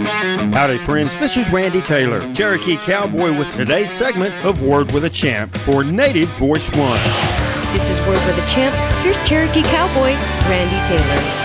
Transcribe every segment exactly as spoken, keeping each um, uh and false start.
Howdy, friends. This is Randy Taylor, Cherokee Cowboy, with today's segment of Word with a Champ for Native Voice One. This is Word with a Champ. Here's Cherokee Cowboy, Randy Taylor.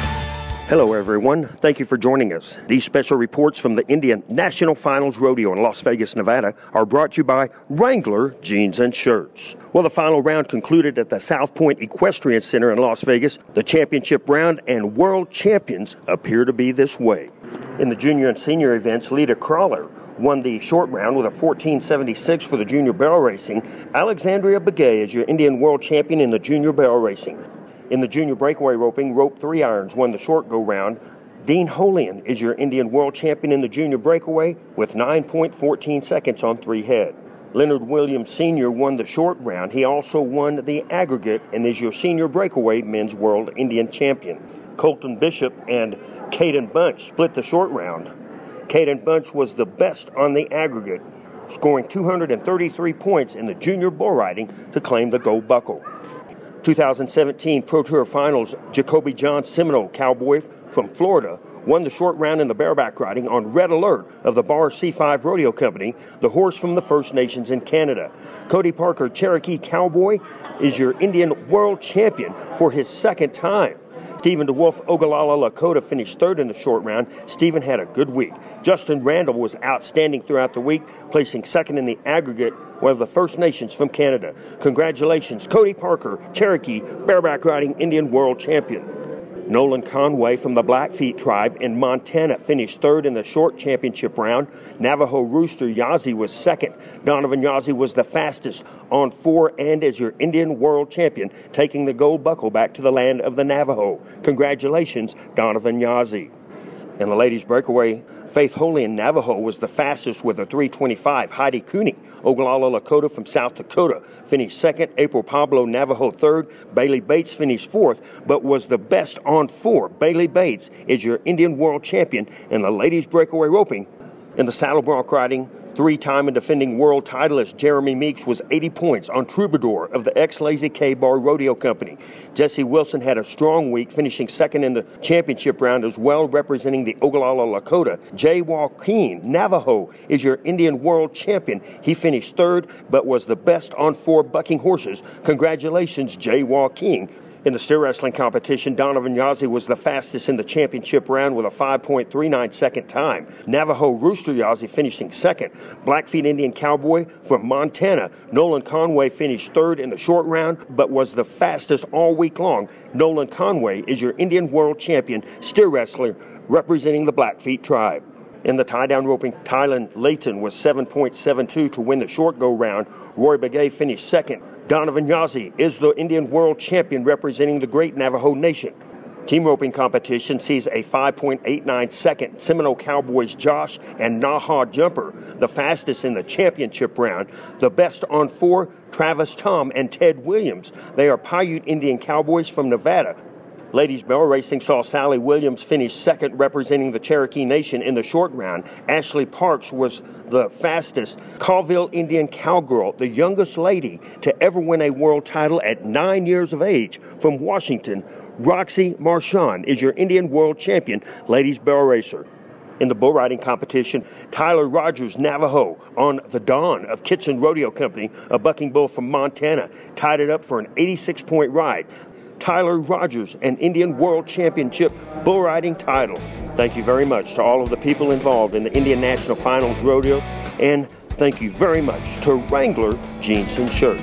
Hello, everyone. Thank you for joining us. These special reports from the Indian National Finals Rodeo in Las Vegas, Nevada, are brought to you by Wrangler Jeans and Shirts. Well, the final round concluded at the South Point Equestrian Center in Las Vegas. The championship round and world champions appear to be this way. In the junior and senior events, Lita Crawler won the short round with a fourteen seventy-six for the junior barrel racing. Alexandria Begay is your Indian world champion in the junior barrel racing. In the junior breakaway roping, Rope Three Irons won the short go-round. Dean Holian is your Indian world champion in the junior breakaway with nine point one four seconds on three head. Leonard Williams Senior won the short round. He also won the aggregate and is your senior breakaway men's world Indian champion. Colton Bishop and Caden Bunch split the short round. Caden Bunch was the best on the aggregate, scoring two hundred thirty-three points in the junior bull riding to claim the gold buckle. twenty seventeen Pro Tour Finals, Jacoby John Seminole Cowboy from Florida won the short round in the bareback riding on Red Alert of the Bar C five Rodeo Company, the horse from the First Nations in Canada. Cody Parker Cherokee Cowboy is your Indian world champion for his second time. Stephen DeWolf Ogallala Lakota finished third in the short round. Stephen had a good week. Justin Randall was outstanding throughout the week, placing second in the aggregate, one of the First Nations from Canada. Congratulations, Cody Parker, Cherokee, bareback riding Indian world champion. Nolan Conway from the Blackfeet tribe in Montana finished third in the short championship round. Navajo rooster Yazi was second. Donovan Yazi was the fastest on four and is your Indian world champion, taking the gold buckle back to the land of the Navajo. Congratulations, Donovan Yazi. In the ladies breakaway, Faith Holy in Navajo was the fastest with a three twenty-five. Heidi Cooney, Ogallala Lakota from South Dakota, finished second. April Pablo Navajo third. Bailey Bates finished fourth, but was the best on four. Bailey Bates is your Indian world champion in the ladies breakaway roping. In the saddle bronc riding, three-time and defending world titleist Jeremy Meeks was eighty points on Troubadour of the ex-Lazy K Bar Rodeo Company. Jesse Wilson had a strong week, finishing second in the championship round as well, representing the Ogallala Lakota. Jay Joaquin Navajo is your Indian world champion. He finished third, but was the best on four bucking horses. Congratulations, Jay Joaquin. In the steer wrestling competition, Donovan Yazi was the fastest in the championship round with a five point three nine second time. Navajo Rooster Yazi finishing second. Blackfeet Indian Cowboy from Montana, Nolan Conway finished third in the short round, but was the fastest all week long. Nolan Conway is your Indian world champion steer wrestler representing the Blackfeet tribe. In the tie-down roping, Tylen Layton was seven point seven two to win the short go-round. Roy Begay finished second. Donovan Yazi is the Indian world champion representing the great Navajo Nation. Team roping competition sees a five point eight nine second Seminole Cowboys Josh and Naha Jumper, the fastest in the championship round. The best on four, Travis Tom and Ted Williams. They are Paiute Indian Cowboys from Nevada. Ladies barrel racing saw Sally Williams finish second, representing the Cherokee Nation in the short round. Ashley Parks was the fastest. Colville Indian Cowgirl, the youngest lady to ever win a world title at nine years of age from Washington. Roxy Marchand is your Indian world champion, ladies barrel racer. In the bull riding competition, Tyler Rogers Navajo on the Dawn of Kitchen Rodeo Company, a bucking bull from Montana, tied it up for an eighty-six point ride. Tyler Rogers, an Indian World Championship bull riding title. Thank you very much to all of the people involved in the Indian National Finals Rodeo, and thank you very much to Wrangler Jeans and Shirts.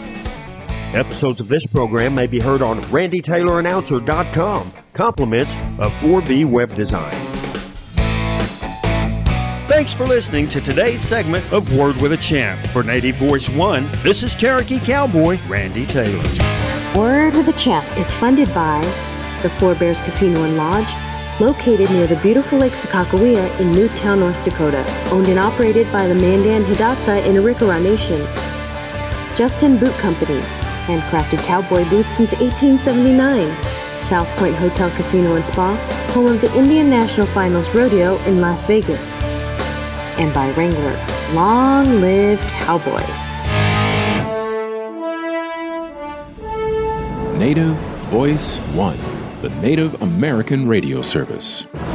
Episodes of this program may be heard on randy taylor announcer dot com. Compliments of four B Web Design. Thanks for listening to today's segment of Word with a Champ. For Native Voice One, this is Cherokee Cowboy Randy Taylor. Word with a Champ is funded by the Four Bears Casino and Lodge, located near the beautiful Lake Sakakawea in Newtown, North Dakota, owned and operated by the Mandan Hidatsa in Arikara Nation. Justin Boot Company, handcrafted cowboy boots since eighteen seventy-nine. South Point Hotel Casino and Spa, home of the Indian National Finals Rodeo in Las Vegas. And by Wrangler, long live cowboys. Native Voice One, the Native American radio service.